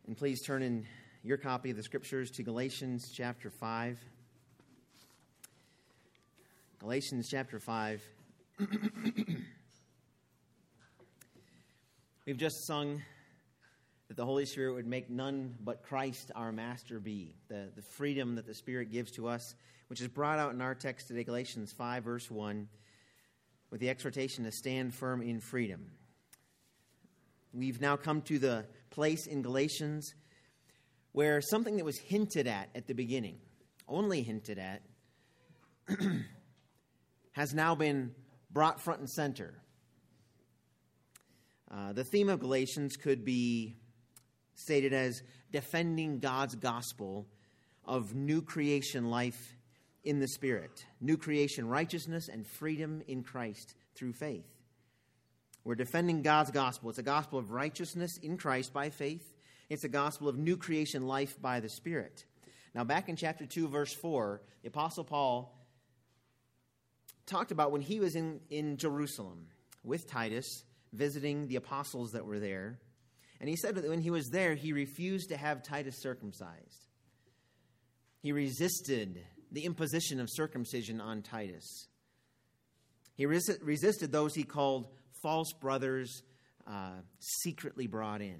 And please turn in your copy of the Scriptures to Galatians chapter 5. Galatians chapter 5. We've just sung that the Holy Spirit would make none but Christ our master be. The freedom that the Spirit gives to us, which is brought out in our text today, Galatians 5, verse 1, with the exhortation to stand firm in freedom. We've now come to the place in Galatians where something that was hinted at the beginning, only hinted at, has now been brought front and center. The theme of Galatians could be stated as defending God's gospel of new creation life in the Spirit, new creation righteousness and freedom in Christ through faith. We're defending God's gospel. It's a gospel of righteousness in Christ by faith. It's a gospel of new creation life by the Spirit. Now, back in chapter 2, verse 4, the Apostle Paul talked about when he was in Jerusalem with Titus, visiting the apostles that were there. And he said that when he was there, he refused to have Titus circumcised. He resisted the imposition of circumcision on Titus. He resisted those he called false brothers, secretly brought in.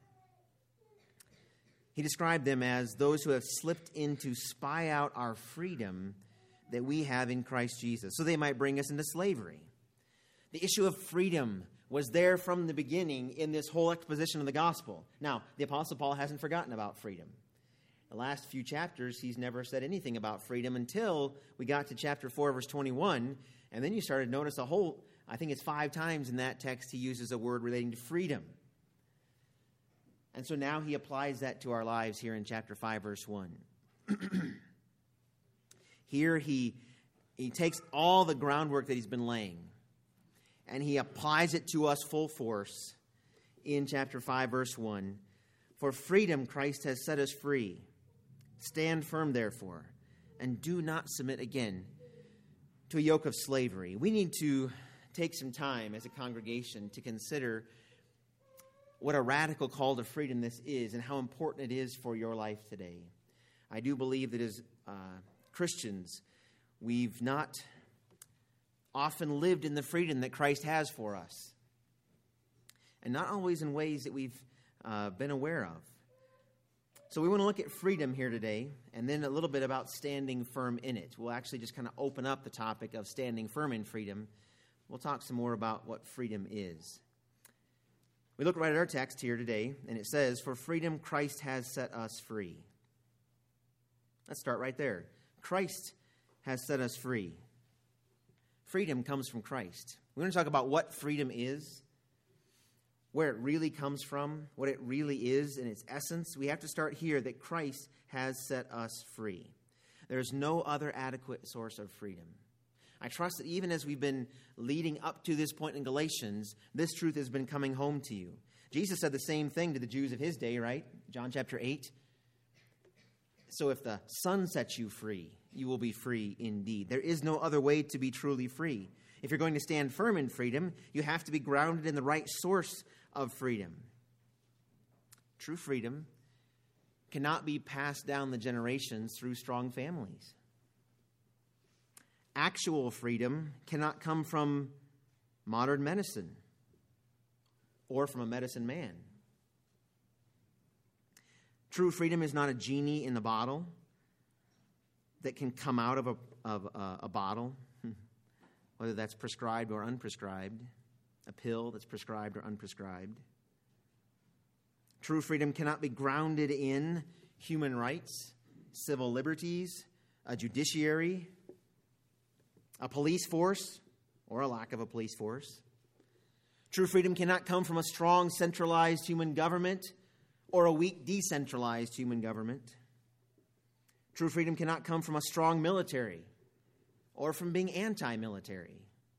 He described them as those who have slipped in to spy out our freedom that we have in Christ Jesus, so they might bring us into slavery. The issue of freedom was there from the beginning in this whole exposition of the gospel. Now, the Apostle Paul hasn't forgotten about freedom. The last few chapters, he's never said anything about freedom until we got to chapter 4, verse 21, and then you started to notice I think it's 5 times in that text he uses a word relating to freedom. And so now he applies that to our lives here in chapter 5, verse 1. Here he takes all the groundwork that he's been laying, and he applies it to us full force in chapter 5, verse 1. For freedom Christ has set us free. Stand firm, therefore, and do not submit again to a yoke of slavery. We need to take some time as a congregation to consider what a radical call to freedom this is and how important it is for your life today. I do believe that as Christians, we've not often lived in the freedom that Christ has for us, and not always in ways that we've been aware of. So we want to look at freedom here today, and then a little bit about standing firm in it. We'll actually just kind of open up the topic of standing firm in freedom. We'll talk some more about what freedom is. We look right at our text here today, and it says, "For freedom Christ has set us free." Let's start right there. Christ has set us free. Freedom comes from Christ. We're going to talk about what freedom is, where it really comes from, what it really is in its essence. We have to start here that Christ has set us free. There is no other adequate source of freedom. I trust that even as we've been leading up to this point in Galatians, this truth has been coming home to you. Jesus said the same thing to the Jews of his day, right? John chapter 8. So if the Son sets you free, you will be free indeed. There is no other way to be truly free. If you're going to stand firm in freedom, you have to be grounded in the right source of freedom. True freedom cannot be passed down the generations through strong families. Actual freedom cannot come from modern medicine or from a medicine man. True freedom is not a genie in the bottle that can come out of a bottle, whether that's prescribed or unprescribed, a pill that's prescribed or unprescribed. True freedom cannot be grounded in human rights, civil liberties, a judiciary, a police force, or a lack of a police force. True freedom cannot come from a strong, centralized human government or a weak, decentralized human government. True freedom cannot come from a strong military or from being anti-military.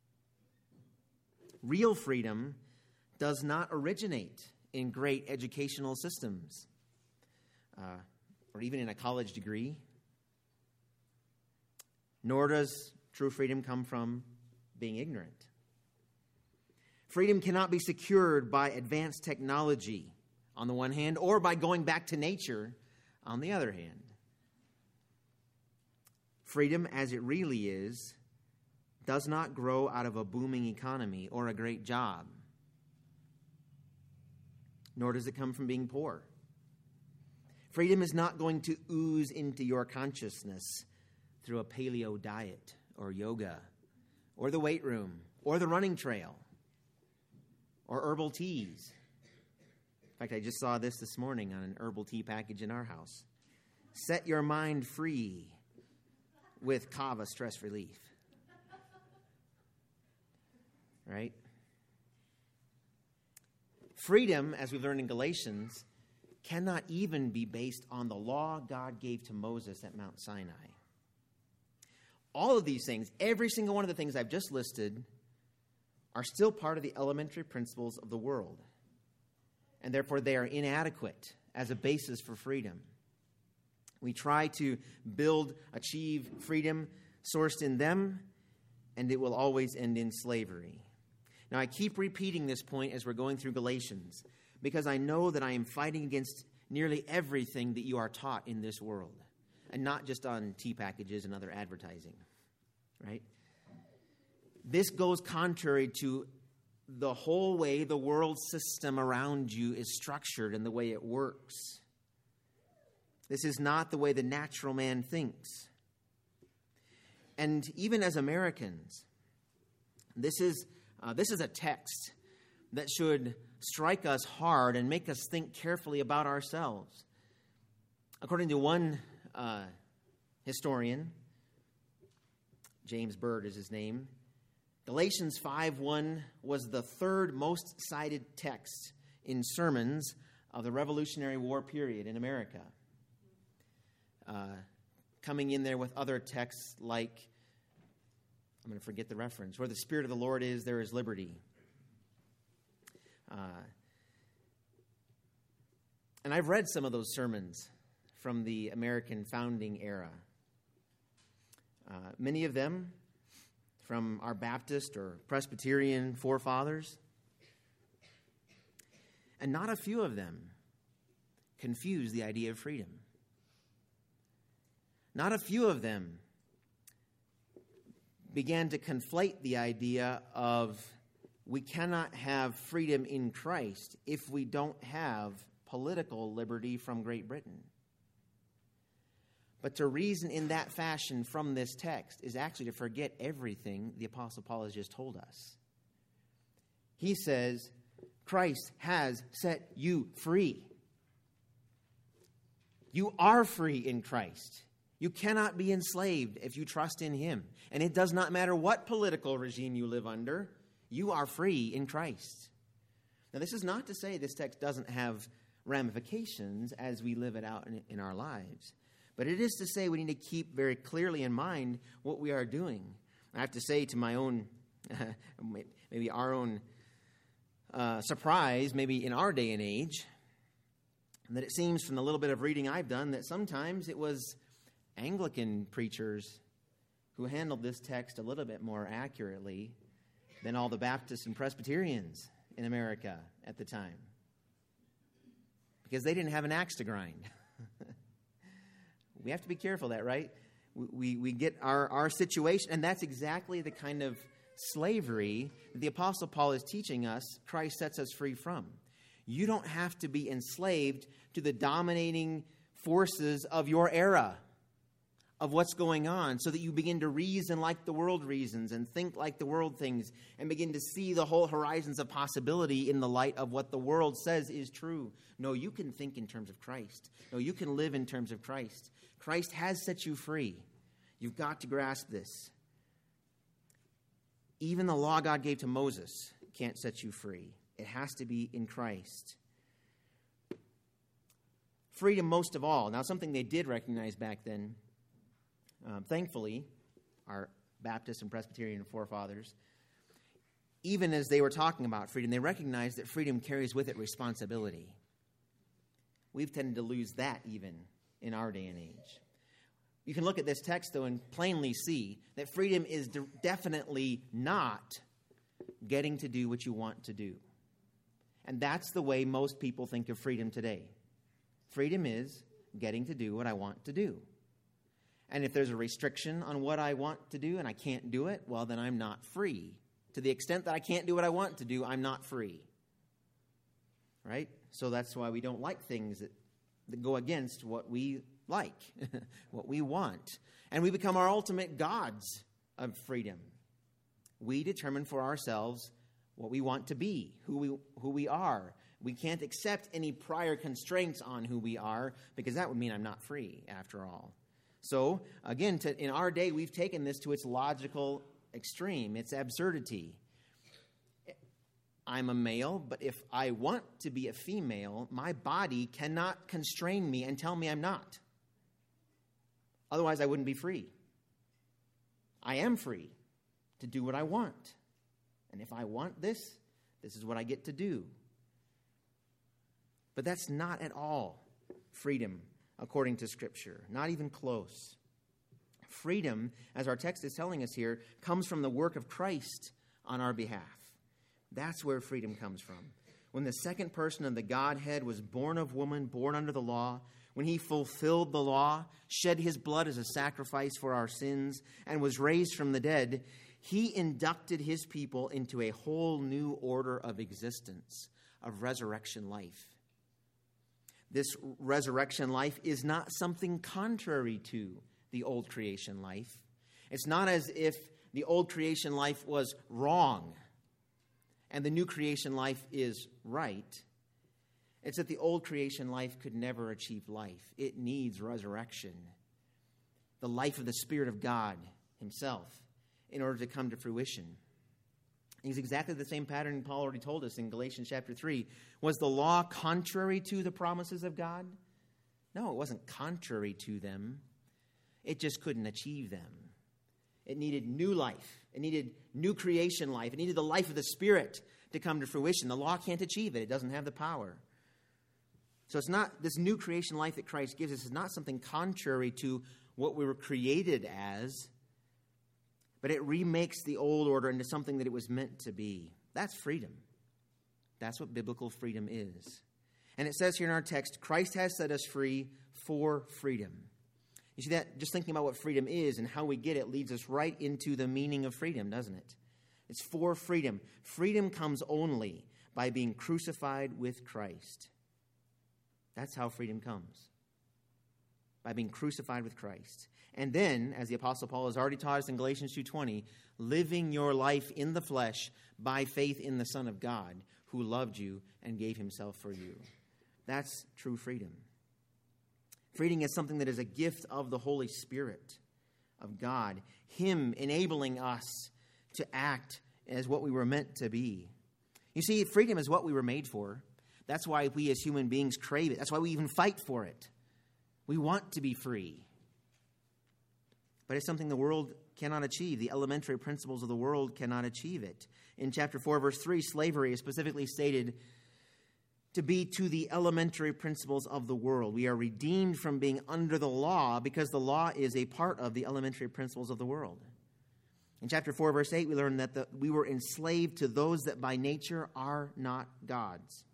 Real freedom does not originate in great educational systems or even in a college degree, nor does true freedom come from being ignorant. Freedom cannot be secured by advanced technology, on the one hand, or by going back to nature on the other hand. Freedom, as it really is, does not grow out of a booming economy or a great job, nor does it come from being poor. Freedom is not going to ooze into your consciousness through a paleo diet or yoga or the weight room or the running trail or herbal teas. In fact, I just saw this morning on an herbal tea package in our house. Set your mind free with Kava stress relief. Right? Freedom, as we've learned in Galatians, cannot even be based on the law God gave to Moses at Mount Sinai. All of these things, every single one of the things I've just listed, are still part of the elementary principles of the world. And therefore they are inadequate as a basis for freedom. We try to achieve freedom sourced in them, and it will always end in slavery. Now, I keep repeating this point as we're going through Galatians, because I know that I am fighting against nearly everything that you are taught in this world, and not just on tea packages and other advertising, right? This goes contrary to the whole way the world system around you is structured and the way it works. This is not the way the natural man thinks. And even as Americans, this is a text that should strike us hard and make us think carefully about ourselves. According to one historian, James Bird is his name, Galatians 5:1 was the third most cited text in sermons of the Revolutionary War period in America. Coming in there with other texts like, I'm going to forget the reference, where the Spirit of the Lord is, there is liberty. And I've read some of those sermons from the American founding era. Many of them from our Baptist or Presbyterian forefathers. And not a few of them confuse the idea of freedom. Not a few of them began to conflate the idea of we cannot have freedom in Christ if we don't have political liberty from Great Britain. But to reason in that fashion from this text is actually to forget everything the Apostle Paul has just told us. He says, Christ has set you free. You are free in Christ. You cannot be enslaved if you trust in him. And it does not matter what political regime you live under, you are free in Christ. Now, this is not to say this text doesn't have ramifications as we live it out in our lives. But it is to say we need to keep very clearly in mind what we are doing. I have to say to my own, maybe our own surprise, maybe in our day and age, that it seems from the little bit of reading I've done that sometimes it was Anglican preachers who handled this text a little bit more accurately than all the Baptists and Presbyterians in America at the time. Because they didn't have an axe to grind. We have to be careful of that, right? We get our situation, and that's exactly the kind of slavery that the Apostle Paul is teaching us Christ sets us free from. You don't have to be enslaved to the dominating forces of your era, of what's going on, so that you begin to reason like the world reasons and think like the world thinks and begin to see the whole horizons of possibility in the light of what the world says is true. No, you can think in terms of Christ. No, you can live in terms of Christ. Christ has set you free. You've got to grasp this. Even the law God gave to Moses can't set you free. It has to be in Christ. Freedom most of all. Now, something they did recognize back then, thankfully, our Baptist and Presbyterian forefathers, even as they were talking about freedom, they recognized that freedom carries with it responsibility. We've tended to lose that even in our day and age. You can look at this text, though, and plainly see that freedom is definitely not getting to do what you want to do. And that's the way most people think of freedom today. Freedom is getting to do what I want to do. And if there's a restriction on what I want to do and I can't do it, well, then I'm not free. To the extent that I can't do what I want to do, I'm not free. Right? So that's why we don't like things that go against what we like, what we want. And we become our ultimate gods of freedom. We determine for ourselves what we want to be, who we are. We can't accept any prior constraints on who we are, because that would mean I'm not free, after all. So, again, in our day, we've taken this to its logical extreme, its absurdity. I'm a male, but if I want to be a female, my body cannot constrain me and tell me I'm not. Otherwise, I wouldn't be free. I am free to do what I want. And if I want this, this is what I get to do. But that's not at all freedom according to Scripture, not even close. Freedom, as our text is telling us here, comes from the work of Christ on our behalf. That's where freedom comes from. When the second person of the Godhead was born of woman, born under the law, when he fulfilled the law, shed his blood as a sacrifice for our sins, and was raised from the dead, he inducted his people into a whole new order of existence, of resurrection life. This resurrection life is not something contrary to the old creation life. It's not as if the old creation life was wrong and the new creation life is right. It's that the old creation life could never achieve life. It needs resurrection, the life of the Spirit of God himself, in order to come to fruition. It's exactly the same pattern Paul already told us in Galatians chapter 3. Was the law contrary to the promises of God? No, it wasn't contrary to them. It just couldn't achieve them. It needed new life. It needed new creation life. It needed the life of the Spirit to come to fruition. The law can't achieve it. It doesn't have the power. So it's not, this new creation life that Christ gives us is not something contrary to what we were created as, but it remakes the old order into something that it was meant to be. That's freedom. That's what biblical freedom is. And it says here in our text, Christ has set us free for freedom. You see that? Just thinking about what freedom is and how we get it leads us right into the meaning of freedom, doesn't it? It's for freedom. Freedom comes only by being crucified with Christ. That's how freedom comes. By being crucified with Christ. And then, as the Apostle Paul has already taught us in Galatians 2:20, living your life in the flesh by faith in the Son of God, who loved you and gave himself for you. That's true freedom. Freedom is something that is a gift of the Holy Spirit of God, him enabling us to act as what we were meant to be. You see, freedom is what we were made for. That's why we as human beings crave it. That's why we even fight for it. We want to be free. But it's something the world cannot achieve. The elementary principles of the world cannot achieve it. In chapter 4, verse 3, slavery is specifically stated to be to the elementary principles of the world. We are redeemed from being under the law because the law is a part of the elementary principles of the world. In chapter 4, verse 8, we learn that we were enslaved to those that by nature are not God's.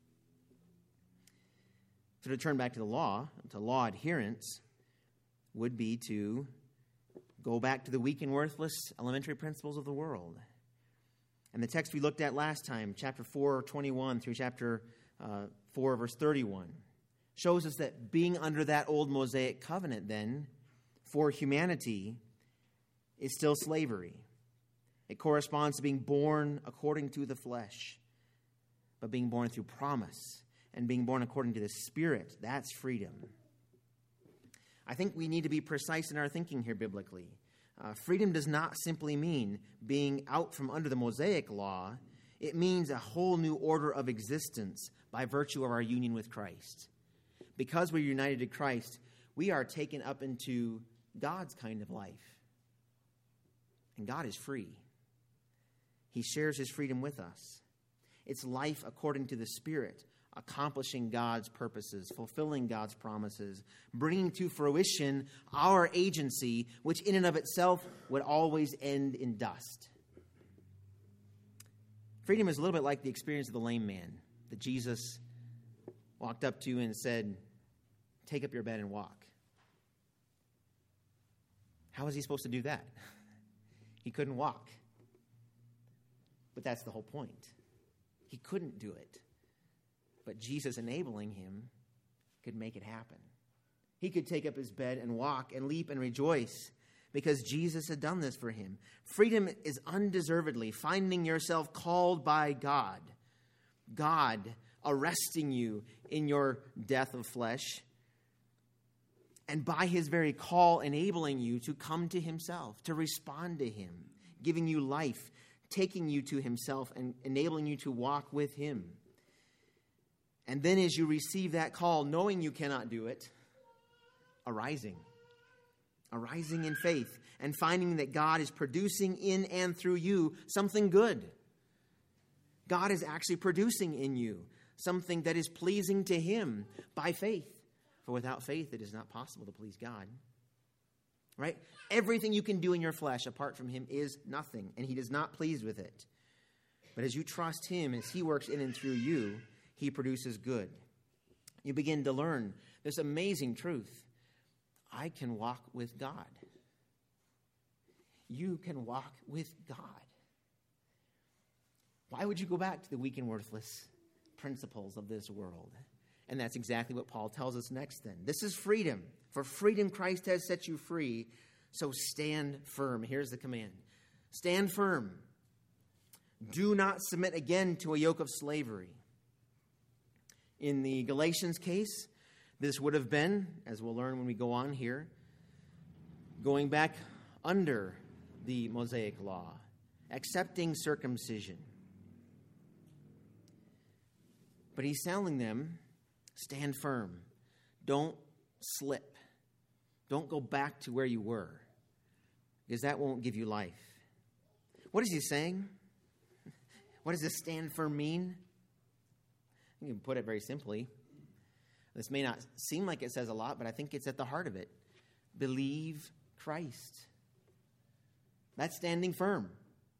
So to turn back to the law, to law adherence, would be to go back to the weak and worthless elementary principles of the world. And the text we looked at last time, chapter 4:21 through chapter 4, verse 31, shows us that being under that old Mosaic covenant then, for humanity, is still slavery. It corresponds to being born according to the flesh, but being born through promise and being born according to the Spirit. That's freedom. I think we need to be precise in our thinking here biblically. Freedom does not simply mean being out from under the Mosaic law. It means a whole new order of existence by virtue of our union with Christ. Because we're united to Christ, we are taken up into God's kind of life. And God is free. He shares his freedom with us. It's life according to the Spirit, accomplishing God's purposes, fulfilling God's promises, bringing to fruition our agency, which in and of itself would always end in dust. Freedom is a little bit like the experience of the lame man. that Jesus walked up to and said, "Take up your bed and walk." How was he supposed to do that? He couldn't walk. But that's the whole point. He couldn't do it. But Jesus enabling him could make it happen. He could take up his bed and walk and leap and rejoice because Jesus had done this for him. Freedom is undeservedly finding yourself called by God. God arresting you in your death of flesh, and by his very call enabling you to come to himself, to respond to him, giving you life, taking you to himself, and enabling you to walk with him. And then as you receive that call, knowing you cannot do it, arising in faith, and finding that God is producing in and through you something good. God is actually producing in you something that is pleasing to him by faith. For without faith, it is not possible to please God. Right? Everything you can do in your flesh apart from him is nothing, and he is not pleased with it. But as you trust him, as he works in and through you, he produces good. You begin to learn this amazing truth. I can walk with God. You can walk with God. Why would you go back to the weak and worthless principles of this world? And that's exactly what Paul tells us next then. This is freedom. For freedom Christ has set you free, so stand firm. Here's the command. Stand firm. Do not submit again to a yoke of slavery. In the Galatians case, this would have been, as we'll learn when we go on here, going back under the Mosaic law, accepting circumcision. But he's telling them, stand firm. Don't slip. Don't go back to where you were, because that won't give you life. What is he saying? What does this stand firm mean? You can put it very simply. This may not seem like it says a lot, but I think it's at the heart of it. Believe Christ. That's standing firm.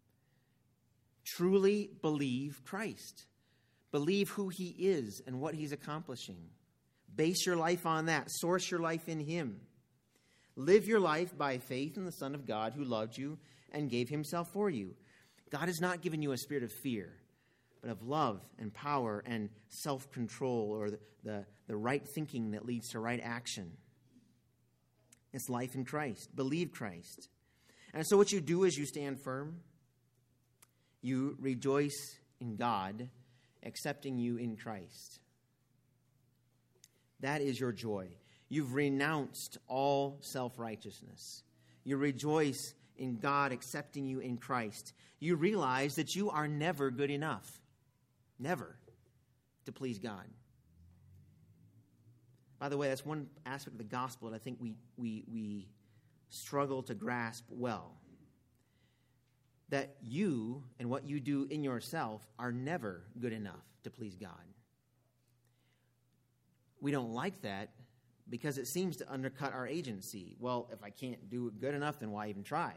Truly believe Christ. Believe who he is and what he's accomplishing. Base your life on that. Source your life in him. Live your life by faith in the Son of God who loved you and gave himself for you. God has not given you a spirit of fear, but of love and power and self-control, or the right thinking that leads to right action. It's life in Christ. Believe Christ. And so what you do is you stand firm. You rejoice in God, accepting you in Christ. That is your joy. You've renounced all self-righteousness. You rejoice in God accepting you in Christ. You realize that you are never good enough. Never to please God. By the way, that's one aspect of the gospel that I think we struggle to grasp well. That you and what you do in yourself are never good enough to please God. We don't like that because it seems to undercut our agency. Well, if I can't do it good enough, then why even try?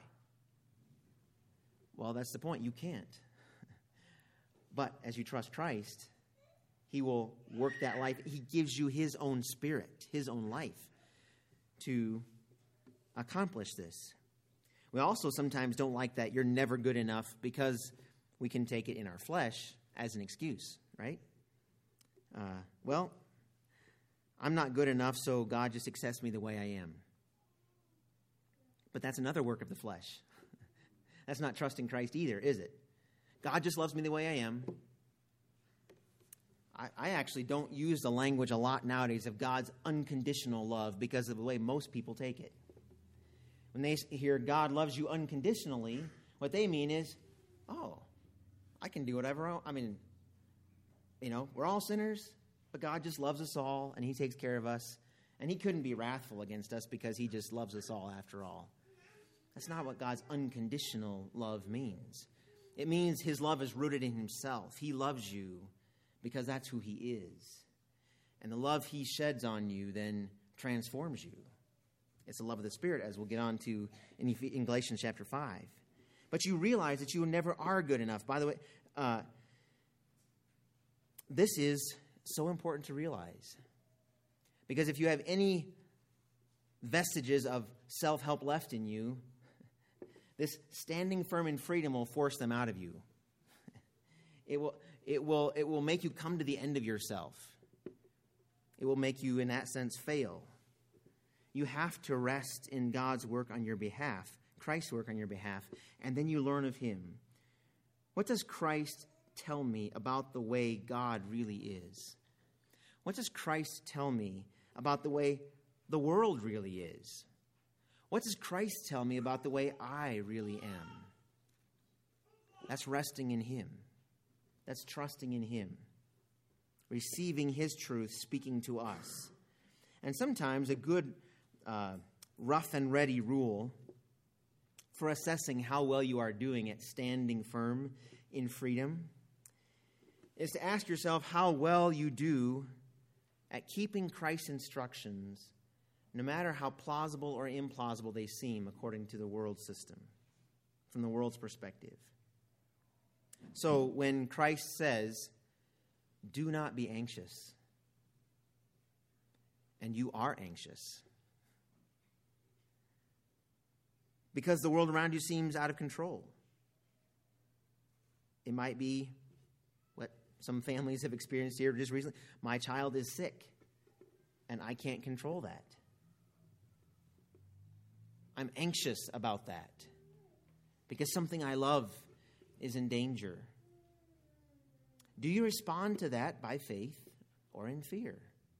Well, that's the point. You can't. But as you trust Christ, he will work that life. He gives you his own spirit, his own life to accomplish this. We also sometimes don't like that you're never good enough because we can take it in our flesh as an excuse, right? Well, I'm not good enough, so God just accepts me the way I am. But that's another work of the flesh. That's not trusting Christ either, is it? God just loves me the way I am. I actually don't use the language a lot nowadays of God's unconditional love because of the way most people take it. When they hear God loves you unconditionally, what they mean is, oh, I can do whatever. We're all sinners, but God just loves us all, and he takes care of us. And he couldn't be wrathful against us because he just loves us all after all. That's not what God's unconditional love means. It means his love is rooted in himself. He loves you because that's who he is. And the love he sheds on you then transforms you. It's the love of the Spirit, as we'll get on to in Galatians chapter 5. But you realize that you never are good enough. By the way, this is so important to realize. Because if you have any vestiges of self-help left in you, this standing firm in freedom will force them out of you. It will make you come to the end of yourself. It will make you, in that sense, fail. You have to rest in God's work on your behalf, Christ's work on your behalf, and then you learn of him. What does Christ tell me about the way God really is? What does Christ tell me about the way the world really is? What does Christ tell me about the way I really am? That's resting in him. That's trusting in him. Receiving his truth, speaking to us. And sometimes a good rough and ready rule for assessing how well you are doing at standing firm in freedom is to ask yourself how well you do at keeping Christ's instructions, no matter how plausible or implausible they seem according to the world system, from the world's perspective. So when Christ says, do not be anxious, and you are anxious, because the world around you seems out of control. It might be what some families have experienced here just recently. My child is sick, and I can't control that. I'm anxious about that because something I love is in danger. Do you respond to that by faith or in fear?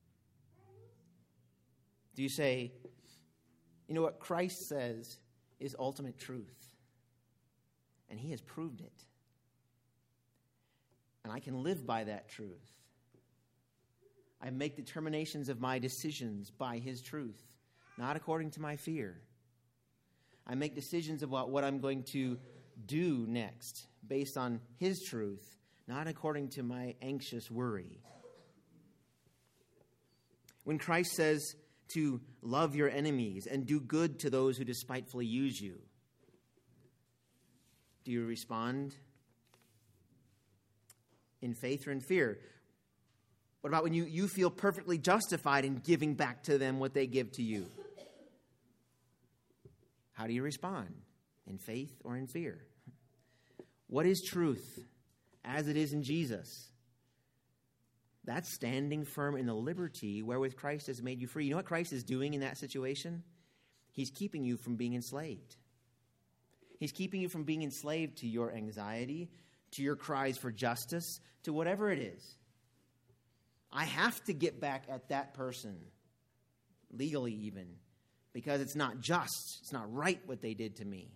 Do you say, you know what Christ says is ultimate truth, and he has proved it, and I can live by that truth. I make determinations of my decisions by his truth, not according to my fear. I make decisions about what I'm going to do next based on his truth, not according to my anxious worry. When Christ says to love your enemies and do good to those who despitefully use you, do you respond in faith or in fear? What about when you feel perfectly justified in giving back to them what they give to you? How do you respond? In faith or in fear? What is truth as it is in Jesus? That's standing firm in the liberty wherewith Christ has made you free. You know what Christ is doing in that situation? He's keeping you from being enslaved. He's keeping you from being enslaved to your anxiety, to your cries for justice, to whatever it is. I have to get back at that person, legally even, because it's not just, it's not right what they did to me.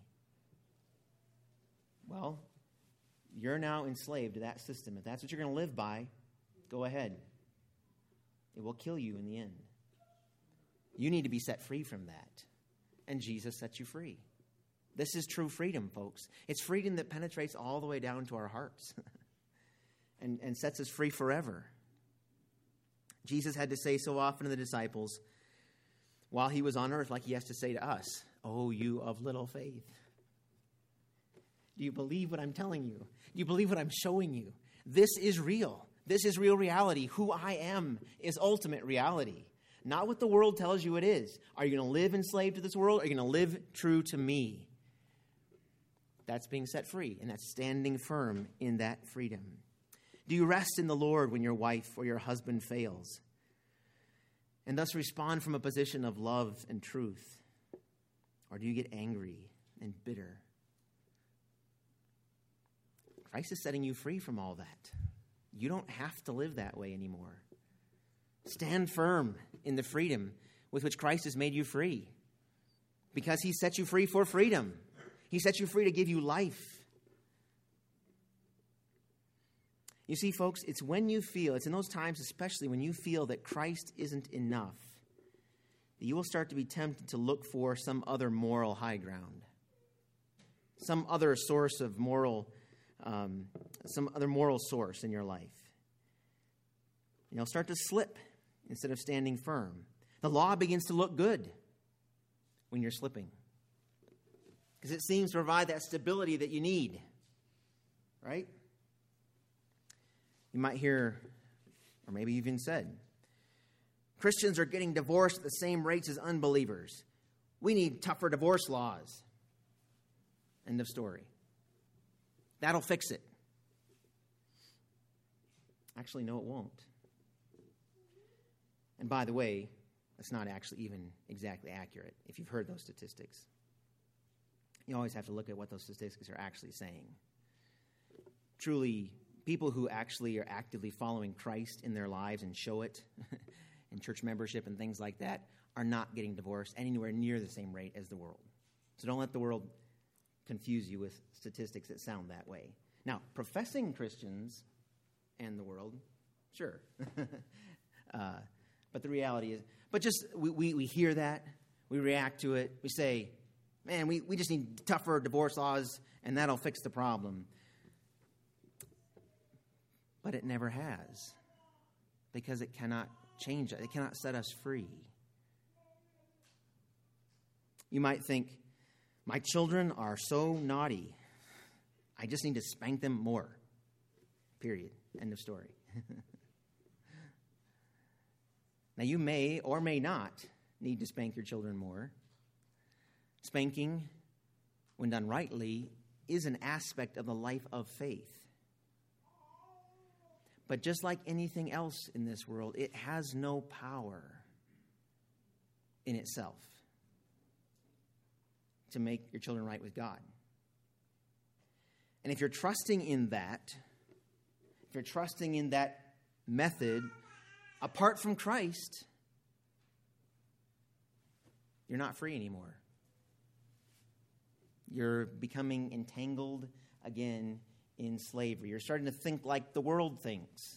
Well, you're now enslaved to that system. If that's what you're going to live by, go ahead. It will kill you in the end. You need to be set free from that. And Jesus sets you free. This is true freedom, folks. It's freedom that penetrates all the way down to our hearts and sets us free forever. Jesus had to say so often to the disciples while he was on earth, like he has to say to us, "Oh, you of little faith. Do you believe what I'm telling you? Do you believe what I'm showing you? This is real. This is real reality. Who I am is ultimate reality. Not what the world tells you it is. Are you going to live enslaved to this world? Or are you going to live true to me?" That's being set free, and that's standing firm in that freedom. Do you rest in the Lord when your wife or your husband fails, and thus respond from a position of love and truth? Or do you get angry and bitter? Christ is setting you free from all that. You don't have to live that way anymore. Stand firm in the freedom with which Christ has made you free, because he set you free for freedom. He set you free to give you life. You see, folks, it's when you feel, it's in those times especially when you feel that Christ isn't enough, that you will start to be tempted to look for some other moral high ground, some other source of moral, some other moral source in your life. And you'll start to slip instead of standing firm. The law begins to look good when you're slipping, because it seems to provide that stability that you need, right? You might hear or maybe even said, Christians are getting divorced at the same rates as unbelievers. We need tougher divorce laws. End of story. That'll fix it. Actually, no, it won't. And by the way, that's not actually even exactly accurate if you've heard those statistics. You always have to look at what those statistics are actually saying. Truly, people who actually are actively following Christ in their lives and show it in church membership and things like that are not getting divorced anywhere near the same rate as the world. So don't let the world confuse you with statistics that sound that way. Now, professing Christians and the world, sure. But the reality is, but just we hear that, we react to it, we say, man, we just need tougher divorce laws and that'll fix the problem. But it never has, because it cannot change it. It cannot set us free. You might think, my children are so naughty, I just need to spank them more. Period. End of story. Now, you may or may not need to spank your children more. Spanking, when done rightly, is an aspect of the life of faith. But just like anything else in this world, it has no power in itself to make your children right with God. And if you're trusting in that, if you're trusting in that method, apart from Christ, you're not free anymore. You're becoming entangled again in slavery. You're starting to think like the world thinks.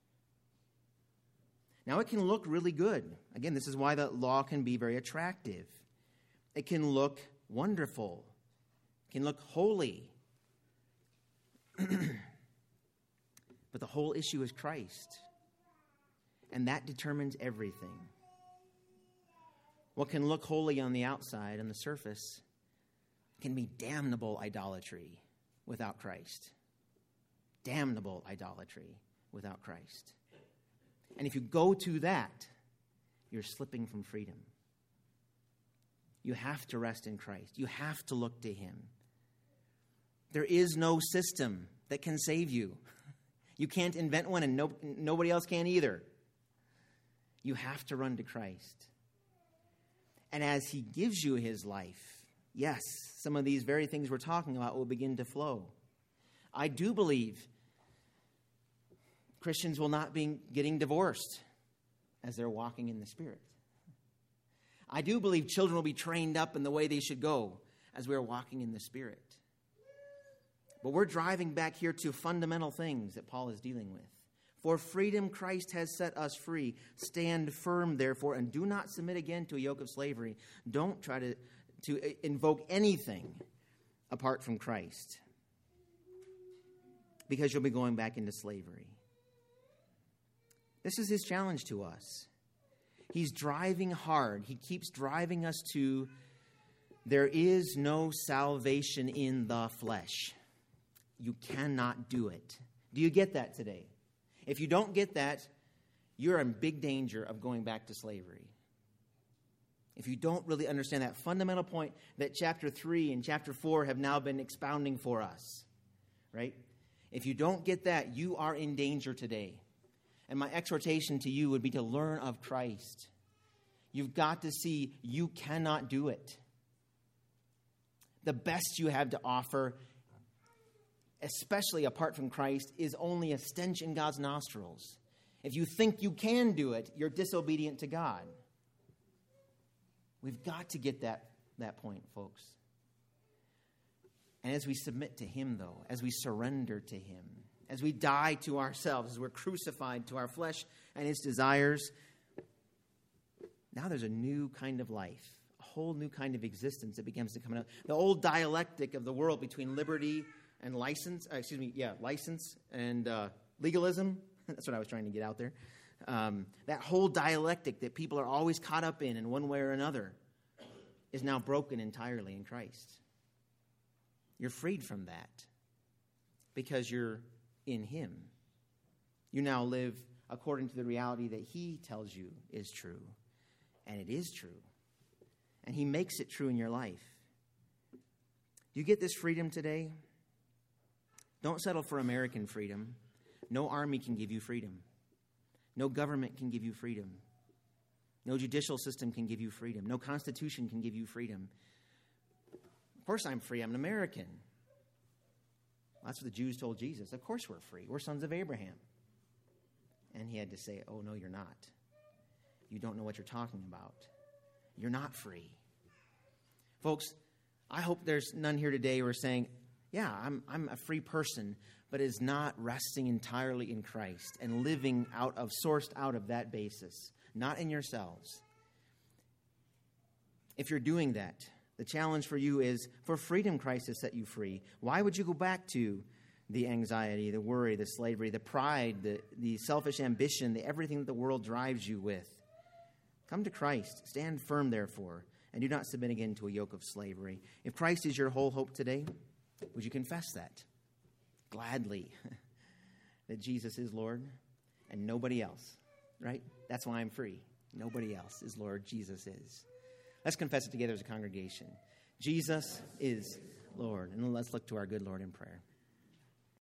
Now, it can look really good. Again, this is why the law can be very attractive. It can look wonderful. It can look holy. But the whole issue is Christ. And that determines everything. What can look holy on the outside, on the surface, can be damnable idolatry without Christ. Damnable idolatry without Christ. And if you go to that, you're slipping from freedom. You have to rest in Christ. You have to look to Him. There is no system that can save you. You can't invent one, and nobody else can either. You have to run to Christ. And as He gives you His life, yes, some of these very things we're talking about will begin to flow. I do believe Christians will not be getting divorced as they're walking in the Spirit. I do believe children will be trained up in the way they should go as we're walking in the Spirit. But we're driving back here to fundamental things that Paul is dealing with. For freedom Christ has set us free. Stand firm, therefore, and do not submit again to a yoke of slavery. Don't try to invoke anything apart from Christ, because you'll be going back into slavery. This is His challenge to us. He's driving hard. He keeps driving us to, there is no salvation in the flesh. You cannot do it. Do you get that today? If you don't get that, you're in big danger of going back to slavery. If you don't really understand that fundamental point that chapter 3 and chapter 4 have now been expounding for us, right? If you don't get that, you are in danger today. And my exhortation to you would be to learn of Christ. You've got to see you cannot do it. The best you have to offer, especially apart from Christ, is only a stench in God's nostrils. If you think you can do it, you're disobedient to God. We've got to get that point, folks. And as we submit to Him, though, as we surrender to Him, as we die to ourselves, as we're crucified to our flesh and its desires, now there's a new kind of life, a whole new kind of existence that begins to come out. The old dialectic of the world between liberty and license and legalism. That's what I was trying to get out there. That whole dialectic that people are always caught up in one way or another is now broken entirely in Christ. You're freed from that because you're in Him. You now live according to the reality that he tells you is true. And it is true. And he makes it true in your life. Do you get this freedom today? Don't settle for American freedom. No army can give you freedom. No government can give you freedom. No judicial system can give you freedom. No constitution can give you freedom. Of course I'm free. I'm an American. That's what the Jews told Jesus. Of course we're free. We're sons of Abraham. And he had to say, oh, no, you're not. You don't know what you're talking about. You're not free. Folks, I hope there's none here today who are saying, yeah, I'm a free person, but is not resting entirely in Christ and living sourced out of that basis, not in yourselves. If you're doing that, the challenge for you is, for freedom Christ has set you free. Why would you go back to the anxiety, the worry, the slavery, the pride, the selfish ambition, everything that the world drives you with? Come to Christ. Stand firm, therefore, and do not submit again to a yoke of slavery. If Christ is your whole hope today, would you confess that gladly, that Jesus is Lord and nobody else, right? That's why I'm free. Nobody else is Lord. Jesus is. Let's confess it together as a congregation. Jesus is Lord. And let's look to our good Lord in prayer.